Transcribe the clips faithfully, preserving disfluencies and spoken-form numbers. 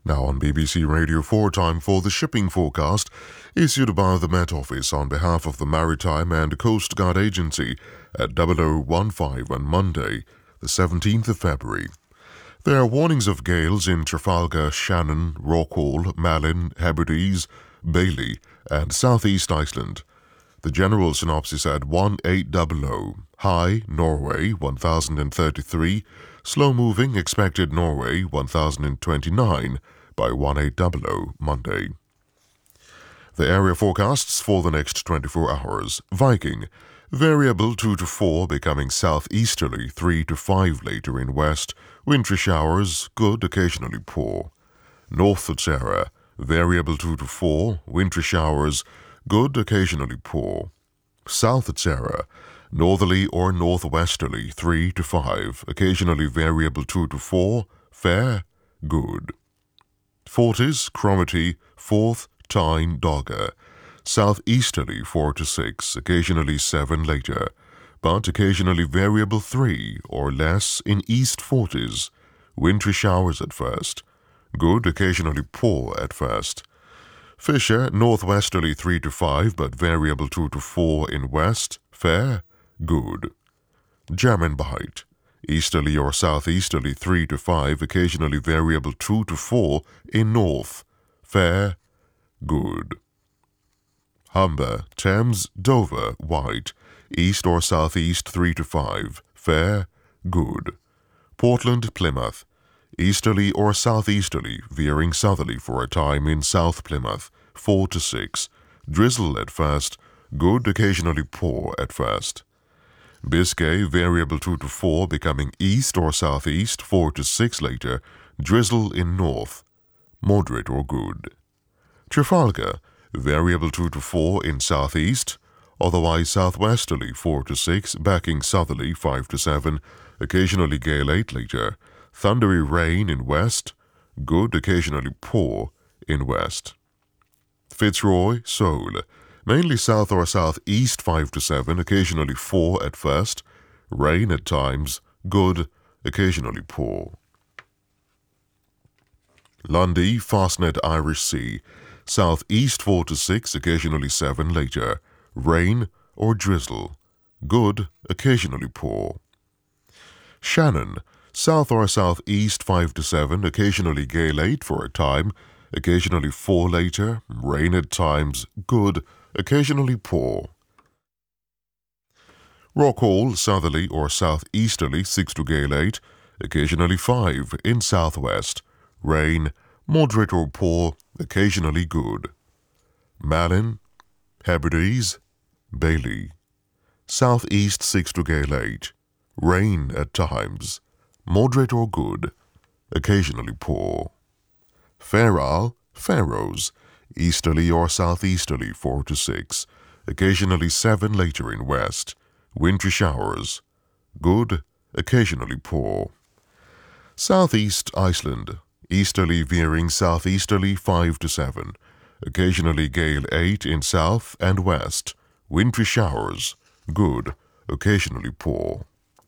Now on B B C Radio four, time for the shipping forecast, issued by the Met Office on behalf of the Maritime and Coast Guard Agency at double oh one five on Monday, the seventeenth of February. There are warnings of gales in Trafalgar, Shannon, Rockall, Malin, Hebrides, Bailey, and southeast Iceland. The general synopsis at one eight hundred, high Norway one thousand thirty-three, slow-moving expected Norway one thousand twenty-nine by one eight hundred Monday. The area forecasts for the next twenty-four hours. Viking, variable two to four, becoming southeasterly three to five later in west, wintry showers, good, occasionally poor. North Utsera, variable two to four, wintry showers, good, occasionally poor. South Utsera, northerly or northwesterly three to five, occasionally variable two to four, fair, good. Forties, Cromarty, Forth, Tyne, Dogger, southeasterly four to six, occasionally seven later, but occasionally variable three or less in East Forties, wintry showers at first, good, occasionally poor at first. Fisher, northwesterly three to five, but variable two to four in west, fair, good. German Bight, easterly or southeasterly three to five, occasionally variable two to four in north, fair, good. Humber, Thames, Dover, white, east or southeast three to five, fair, good. Portland, Plymouth, easterly or southeasterly, veering southerly for a time in South Plymouth, four to six, drizzle at first, good, occasionally poor at first. Biscay, variable two to four, becoming east or southeast, four to six later, drizzle in north, moderate or good. Trafalgar, variable two to four in southeast, otherwise southwesterly four to six, backing southerly five to seven, occasionally gale eight later, thundery rain in west, good, occasionally poor in west. Fitzroy, Seoul, mainly south or southeast five to seven, occasionally four at first, rain at times, good, occasionally poor. Lundy, Fastnet, Irish Sea, southeast four to six, occasionally seven later, rain or drizzle, good, occasionally poor. Shannon, south or southeast five to seven, occasionally gale eight for a time, occasionally four later, rain at times, good, occasionally poor. Rockall, southerly or southeasterly six to gale eight, occasionally five in southwest, rain, moderate or poor, occasionally good. Malin, Hebrides, Bailey, southeast six to gale eight, rain at times, moderate or good, occasionally poor. Fairall, Faroes, easterly or southeasterly four to six, occasionally seven later in west, wintry showers, good, occasionally poor. Southeast Iceland, easterly veering southeasterly five to seven, occasionally gale eight in south and west, wintry showers, good, occasionally poor.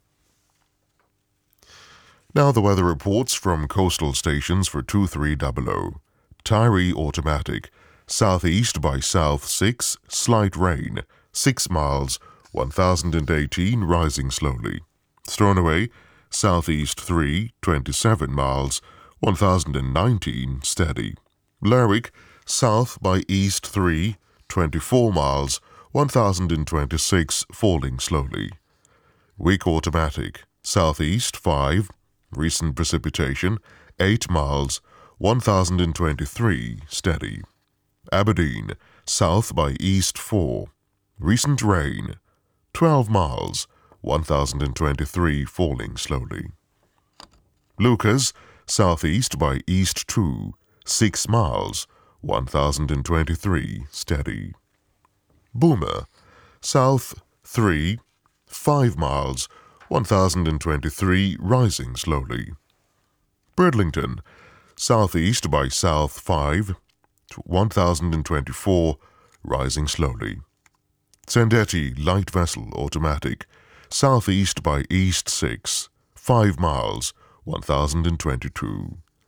Now the weather reports from coastal stations for two three hundred. Tyree automatic, southeast by south six, slight rain, six miles, one thousand eighteen, rising slowly. Stornoway, southeast three, twenty-seven miles, one thousand nineteen, steady. Lerwick, south by east three, twenty-four miles, one thousand twenty-six, falling slowly. Wick automatic, southeast five, recent precipitation, eight miles, one thousand twenty-three, steady. Aberdeen, south by east four, recent rain, twelve miles, one thousand twenty-three, falling slowly. Lucas, southeast by east two, six miles, one thousand twenty-three, steady. Boomer, south three, five miles, one thousand twenty-three, rising slowly. Bridlington, southeast by south five, one thousand twenty-four, rising slowly. Sandeti, light vessel, automatic, southeast by east six, five miles, one thousand twenty-two.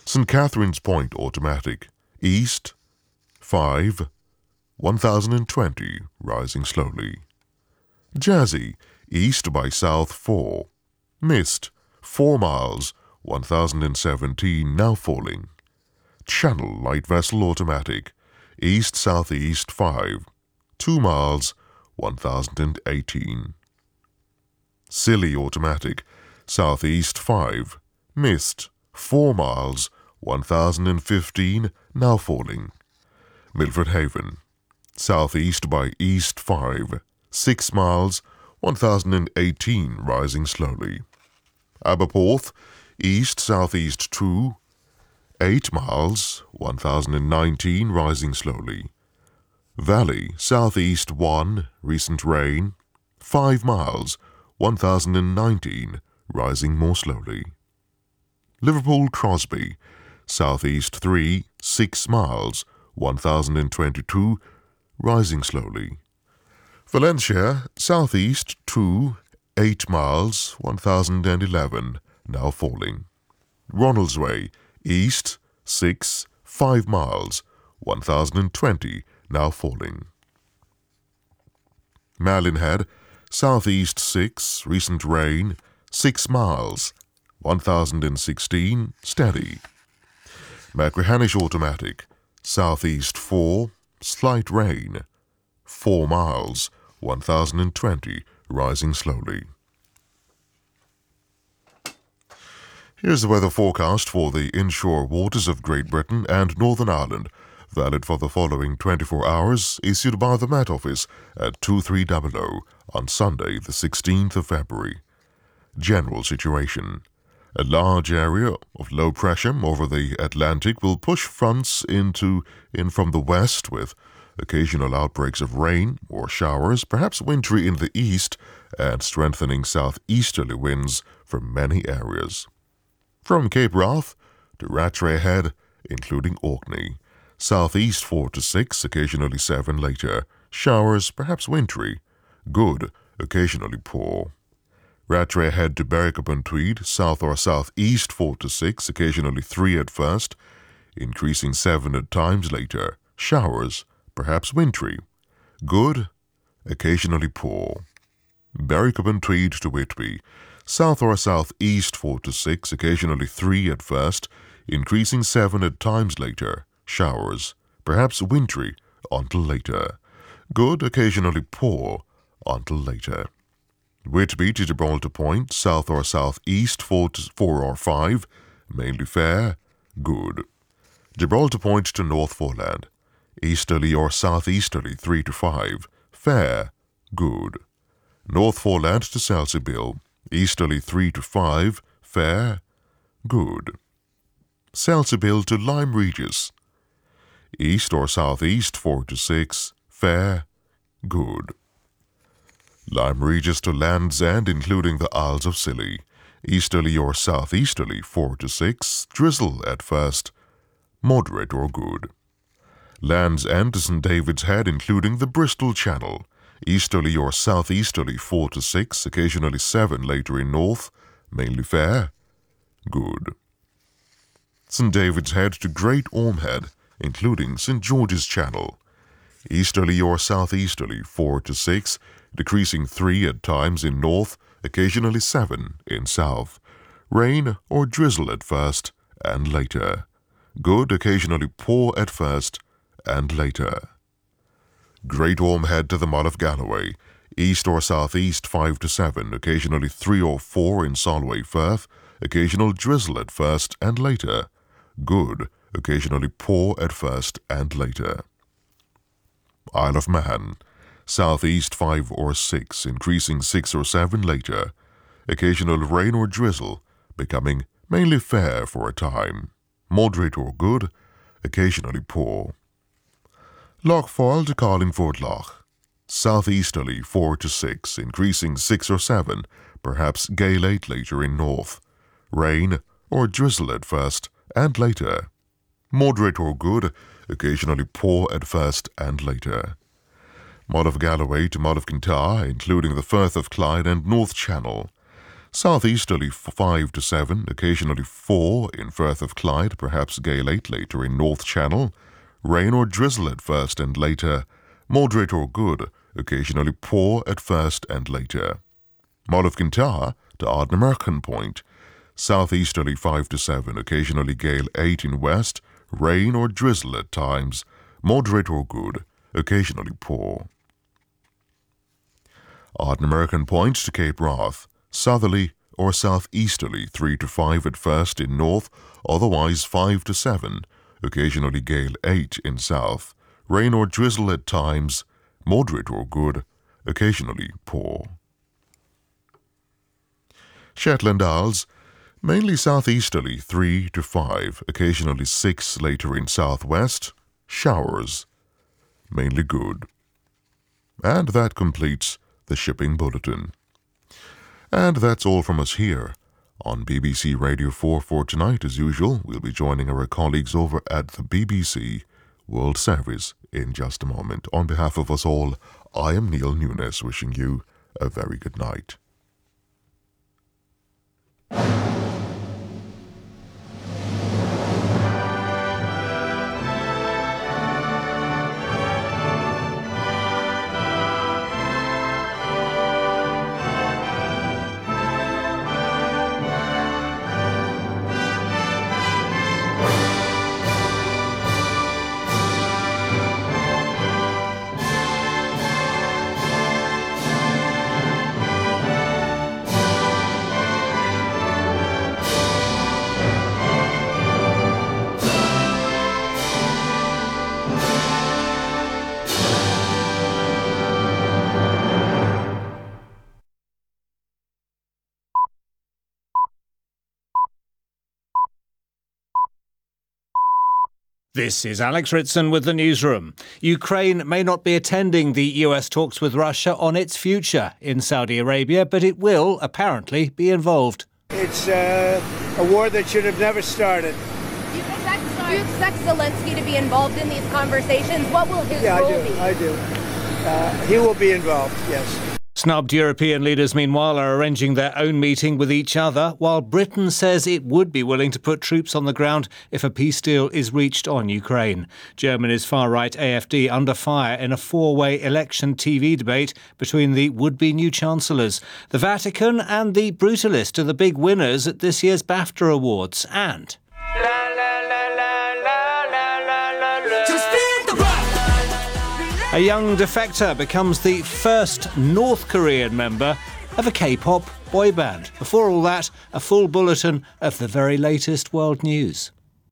Saint Catherine's Point Automatic, east, five, one thousand twenty, rising slowly. Jazzy, east by south four. Mist, four miles, one thousand seventeen, now falling. Channel Light Vessel Automatic, east-southeast five. two miles, one thousand eighteen. Scilly Automatic, southeast five. Mist, four miles, one thousand fifteen, now falling. Milford Haven, southeast by east five. six miles, one thousand eighteen, rising slowly. Aberporth, east-southeast two. eight miles, one thousand nineteen, rising slowly. Valley, southeast one, recent rain. five miles, one thousand nineteen, rising more slowly. Liverpool Crosby, southeast three, six miles, one thousand twenty-two, rising slowly. Valencia, southeast two, eight miles, one thousand eleven, now falling. Ronaldsway, east six, five miles, one thousand twenty, now falling. Malinhead, southeast six, recent rain, six miles, one thousand sixteen, steady. Machrihanish Automatic, southeast four, slight rain, four miles, one thousand twenty, rising slowly. Here's the weather forecast for the inshore waters of Great Britain and Northern Ireland, valid for the following twenty-four hours, issued by the Met Office at two three zero zero on Sunday, the sixteenth of February. General situation. A large area of low pressure over the Atlantic will push fronts into in from the west with occasional outbreaks of rain or showers, perhaps wintry in the east, and strengthening southeasterly winds from many areas. From Cape Wrath to Rattray Head, including Orkney, southeast four to six, occasionally seven later. Showers, perhaps wintry. Good, occasionally poor. Rattray Head to Berwick-upon-Tweed, south or southeast four to six, occasionally three at first, increasing seven at times later. Showers, perhaps wintry. Good, occasionally poor. Berwick-upon-Tweed to Whitby, south or southeast four to six, occasionally three at first, increasing seven at times later. Showers, perhaps wintry, until later. Good, occasionally poor, until later. Whitby to Gibraltar Point, south or southeast four, to four or five, mainly fair, good. Gibraltar Point to North Foreland, easterly or southeasterly three to five, fair, good. North Foreland to Selseybill, easterly three to five, fair, good. Selseybill to Lyme Regis, east or southeast four to six, fair, good. Lyme Regis to Land's End, including the Isles of Scilly, easterly or southeasterly four to six, drizzle at first, moderate or good. Land's End to Saint David's Head, including the Bristol Channel, easterly or southeasterly four to six, occasionally seven later in north, mainly fair, good. Saint David's Head to Great Ormhead, including Saint George's Channel, easterly or southeasterly four to six, decreasing three at times in north, occasionally seven in south. Rain or drizzle at first and later. Good, occasionally poor at first and later. Great Ormhead to the Mull of Galloway, east or southeast five to seven, occasionally three or four in Solway Firth, occasional drizzle at first and later. Good, occasionally poor at first and later. Isle of Man, southeast five or six, increasing six or seven later. Occasional rain or drizzle, becoming mainly fair for a time. Moderate or good, occasionally poor. Lochfoyle to Carlingford Loch, southeasterly four to six, increasing six or seven, perhaps gale eight later in north. Rain or drizzle at first and later. Moderate or good, occasionally poor at first and later. Mull of Galloway to Mull of Kintyre, including the Firth of Clyde and North Channel, Southeasterly five to seven, occasionally four in Firth of Clyde, perhaps gale eight later in North Channel. Rain or drizzle at first and later. Moderate or good, occasionally poor at first and later. Mull of Kintyre to Ardnamurchan Point. Southeasterly five to seven, occasionally gale eight in west. Rain or drizzle at times. Moderate or good, occasionally poor. Ardnamurchan Point to Cape Wrath. Southerly or southeasterly three to five at first in north, otherwise five to seven, occasionally gale eight in south. Rain or drizzle at times, moderate or good, occasionally poor. Shetland Isles, mainly southeasterly three to five, occasionally six later in southwest. Showers, mainly good. And that completes the shipping bulletin. And that's all from us here on B B C Radio four for tonight. As usual, we'll be joining our colleagues over at the B B C World Service in just a moment. On behalf of us all, I am Neil Nunes, wishing you a very good night. This is Alex Ritson with the newsroom. Ukraine may not be attending the U S talks with Russia on its future in Saudi Arabia, but it will apparently be involved. It's uh, a war that should have never started. Do you expect, do you expect Zelensky to be involved in these conversations? What will his yeah, role I do, be? I do. Uh, he will be involved, yes. Snubbed European leaders, meanwhile, are arranging their own meeting with each other, while Britain says it would be willing to put troops on the ground if a peace deal is reached on Ukraine. Germany's far-right A F D under fire in a four-way election T V debate between the would-be new chancellors. The Vatican and the Brutalist are the big winners at this year's BAFTA Awards. And... a young defector becomes the first North Korean member of a K-pop boy band. Before all that, a full bulletin of the very latest world news.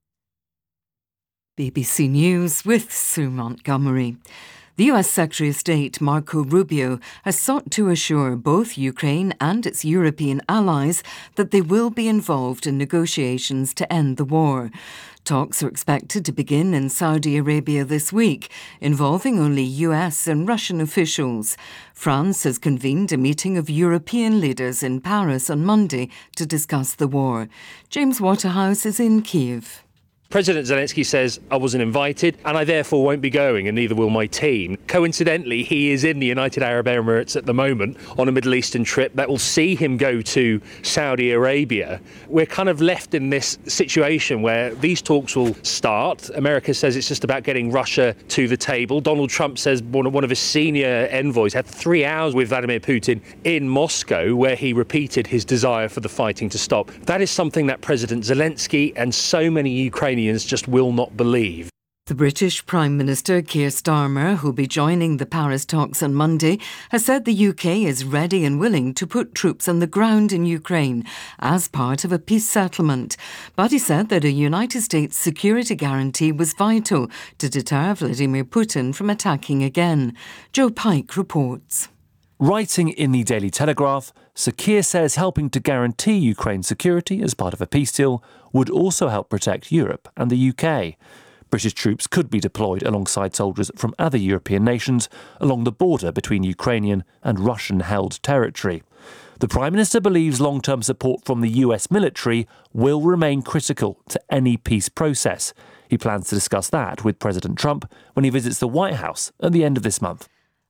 B B C News with Sue Montgomery. The U S Secretary of State Marco Rubio has sought to assure both Ukraine and its European allies that they will be involved in negotiations to end the war. Talks are expected to begin in Saudi Arabia this week, involving only U S and Russian officials. France has convened a meeting of European leaders in Paris on Monday to discuss the war. James Waterhouse is in Kiev. President Zelensky says, I wasn't invited and I therefore won't be going, and neither will my team. Coincidentally, he is in the United Arab Emirates at the moment on a Middle Eastern trip that will see him go to Saudi Arabia. We're kind of left in this situation where these talks will start. America says it's just about getting Russia to the table. Donald Trump says one of his senior envoys had three hours with Vladimir Putin in Moscow, where he repeated his desire for the fighting to stop. That is something that President Zelensky and so many Ukrainians just will not believe. The British Prime Minister Keir Starmer, who'll be joining the Paris talks on Monday, has said the U K is ready and willing to put troops on the ground in Ukraine as part of a peace settlement. But he said that a United States security guarantee was vital to deter Vladimir Putin from attacking again. Joe Pike reports. Writing in the Daily Telegraph, Sir Keir says helping to guarantee Ukraine's security as part of a peace deal would also help protect Europe and the U K. British troops could be deployed alongside soldiers from other European nations along the border between Ukrainian and Russian-held territory. The Prime Minister believes long-term support from the U S military will remain critical to any peace process. He plans to discuss that with President Trump when he visits the White House at the end of this month.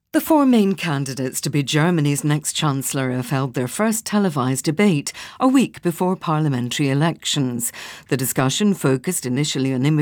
The four main candidates to be Germany's next Chancellor have held their first televised debate a week before parliamentary elections. The discussion focused initially on immigration